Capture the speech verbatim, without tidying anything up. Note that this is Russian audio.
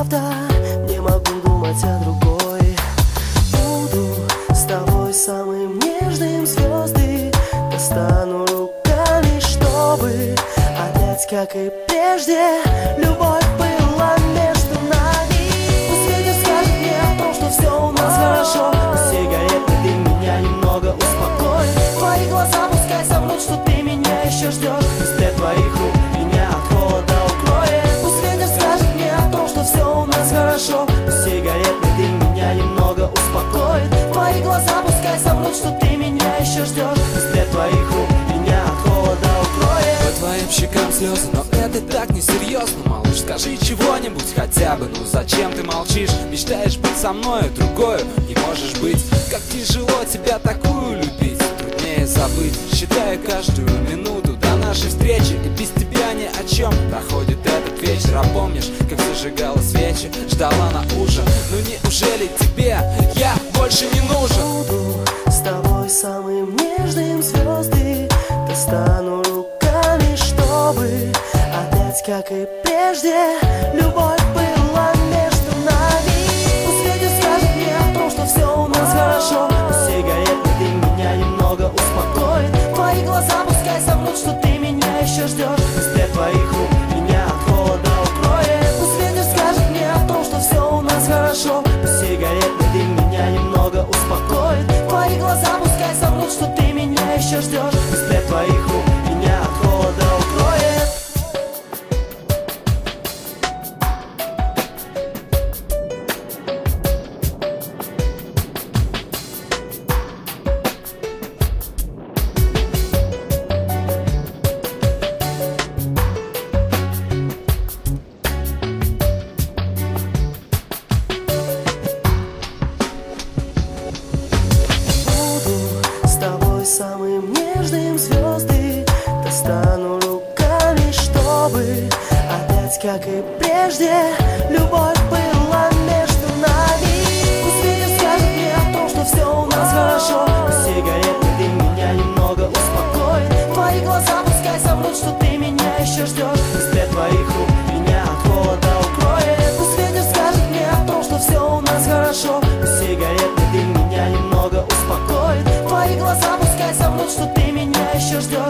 правда, не могу думать о другой. Буду с тобой самым нежным, звезды достану руками, чтобы опять, как и прежде, любовь была между нами. Пусть ветер скажет мне о том, что все у нас хорошо. Пусть сигаретный дым меня немного успокоит. Твои глаза пускай соврут, что ты меня еще ждешь. Пусть для твоих рук меня от холода укроет. Пусть ветер скажет мне о том, что все у нас хорошо. Пусть сигаретный дым меня немного успокоит. Твои глаза пускай соврут, что ты меня еще ждешь. Пусть для твоих рук меня от холода укроет. По твоим щекам слезы, но это так несерьезно. Малыш, скажи чего-нибудь хотя бы. Ну зачем ты молчишь? Мечтаешь быть со мною, другою не можешь быть. Как тяжело тебя такую любить, труднее забыть. Считаю каждую минуту до нашей встречи, и без тебя ни о чем проходит этот вечер. А помнишь, как зажигала свечи, ждала на ужин? Ну неужели тебе я больше не нужен? Буду с тобой самым нежным, звезды достану руками, чтобы опять, как и прежде, любовь была между нами. Пусть ветер скажет мне о том, что все у нас хорошо. Пусть сигаретный дым меня немного успокоит. Твои глаза пускай соврут, что ты меня еще ждешь. Пусть для твоих рук меня от холода укроет. Пусть ветер скажет мне о том, что все у нас хорошо. Пусть сигаретный дым меня немного успокоит. Твои глаза пускай соврут, что ты меня еще ждешь. Пусть для твоих рук меня от холода укроет. Самым нежным, звезды достану руками, чтобы опять, как и прежде, любовь была между нами. Пусть ветер скажет мне о том, что все у нас хорошо. Пусть сигаретный дым меня немного успокоит. Твои глаза пускай соврут, что ты меня еще ждешь. Пусть для твоих рук меня от холода укроет. Пусть ветер скажет мне о том, что все у нас хорошо. Пусть сигаретный дым меня немного успокоит. Твои глаза пускай соврут, что ты меня еще ждешь.